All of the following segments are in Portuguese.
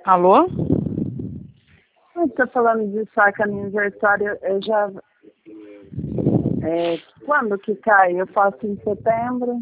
Alô? Eu estou falando de saque aniversário, eu já... quando que cai? Eu faço em setembro.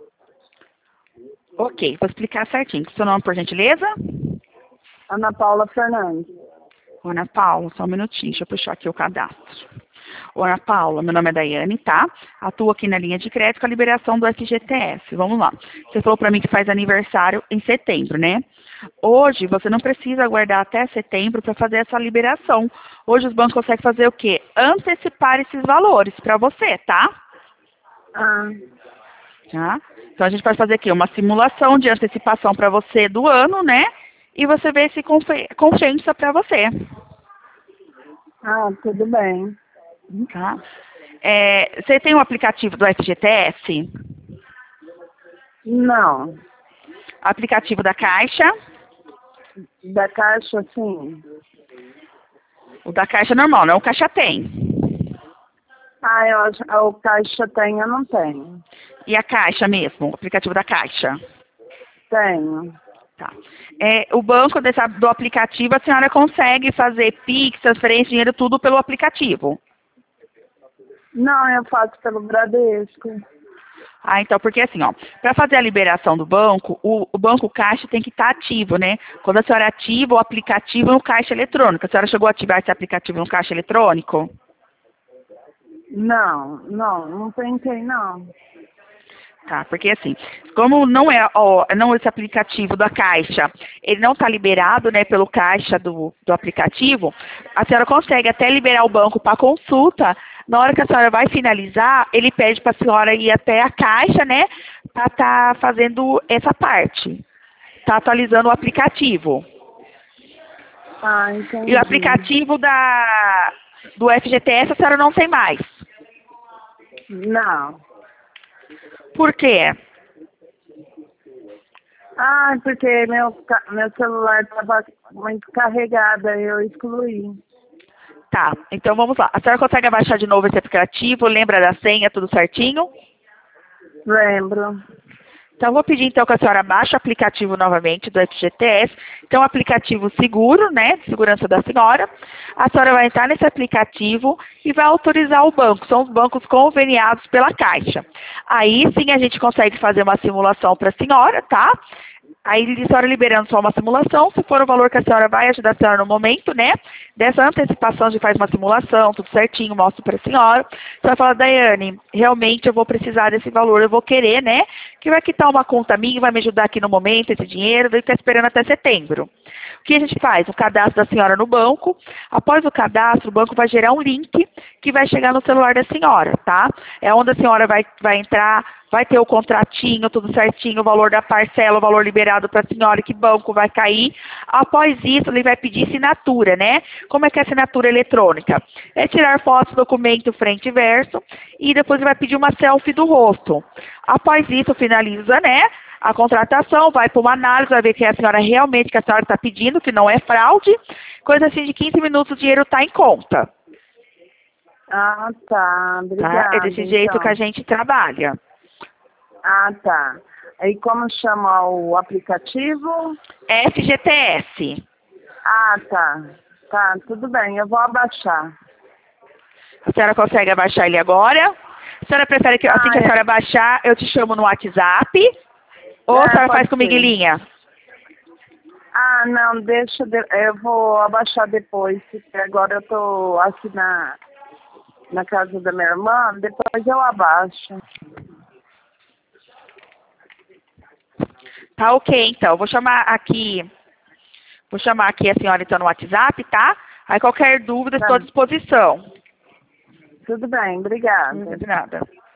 Ok, vou explicar certinho. Seu nome, por gentileza? Ana Paula Fernandes. Ana Paula, só um minutinho, deixa eu puxar aqui o cadastro. Ô, Ana Paula, meu nome é Daiane, tá? Atuo aqui na linha de crédito com a liberação do FGTS. Vamos lá. Você falou para mim que faz aniversário em setembro, né? Hoje, você não precisa aguardar até setembro para fazer essa liberação. Hoje os bancos conseguem fazer o quê? Antecipar esses valores para você, tá? Ah, Tá? Então a gente pode fazer aqui uma simulação de antecipação para você do ano, né? E você vê se compensa para você. tudo bem. Tá? Você tem o aplicativo do FGTS? Não. Aplicativo da Caixa? Da Caixa, sim. O da Caixa normal, não? O Caixa tem. Eu acho o Caixa tem, eu não tenho. E a Caixa mesmo? O aplicativo da Caixa? Tenho. Tá. O banco do aplicativo, a senhora consegue fazer Pix, transferência, dinheiro, tudo pelo aplicativo? Não, eu faço pelo Bradesco. Então, porque assim, ó, para fazer a liberação do banco, o banco Caixa tem que estar ativo, né? Quando a senhora ativa o aplicativo no Caixa Eletrônico, a senhora chegou a ativar esse aplicativo no Caixa Eletrônico? Não tentei, não. Tá, porque assim, como não não esse aplicativo da Caixa, ele não está liberado, né, pelo Caixa do aplicativo, a senhora consegue até liberar o banco para consulta. Na hora que a senhora vai finalizar, ele pede para a senhora ir até a Caixa, né, para estar fazendo essa parte. Tá atualizando o aplicativo. Entendi. E o aplicativo do FGTS a senhora não tem mais. Não. Por quê? Porque meu celular estava muito carregado, eu excluí. Tá, então vamos lá. A senhora consegue abaixar de novo esse aplicativo? Lembra da senha, tudo certinho? Lembro. Então, eu vou pedir então que a senhora baixe o aplicativo novamente do FGTS. Então, aplicativo seguro, né? De segurança da senhora. A senhora vai entrar nesse aplicativo e vai autorizar o banco. São os bancos conveniados pela Caixa. Aí sim a gente consegue fazer uma simulação para a senhora, tá? Aí a senhora liberando só uma simulação, se for o valor que a senhora vai ajudar a senhora no momento, né? Dessa antecipação, a gente faz uma simulação, tudo certinho, mostro para a senhora. A senhora fala, Daiane, realmente eu vou precisar desse valor, eu vou querer, né? Que vai quitar uma conta minha, vai me ajudar aqui no momento, esse dinheiro, vai ficar esperando até setembro. O que a gente faz? O cadastro da senhora no banco. Após o cadastro, o banco vai gerar um link que vai chegar no celular da senhora, tá? É onde a senhora vai entrar, vai ter o contratinho, tudo certinho, o valor da parcela, o valor liberado para a senhora, que banco vai cair. Após isso, ele vai pedir assinatura, né? Como é que é a assinatura eletrônica? É tirar fotos, documento, frente e verso, e depois ele vai pedir uma selfie do rosto. Após isso, finaliza, né? A contratação, vai para uma análise, vai ver que é a senhora realmente que a senhora está pedindo, que não é fraude. Coisa assim de 15 minutos, o dinheiro está em conta. Tá. Obrigada. Tá? É desse jeito então. que a gente trabalha. Tá. E como chama o aplicativo? FGTS. Tá. Tá, tudo bem, eu vou abaixar. A senhora consegue abaixar ele agora? A senhora prefere que assim que a senhora baixar, eu te chamo no WhatsApp? Ou a senhora faz comigo em linha? Não, eu vou abaixar depois, porque agora eu tô aqui na casa da minha irmã, depois eu abaixo. Tá ok, então. Vou chamar aqui a senhora então no WhatsApp, tá? Aí qualquer dúvida, estou à disposição. Tudo bem, obrigada. De nada.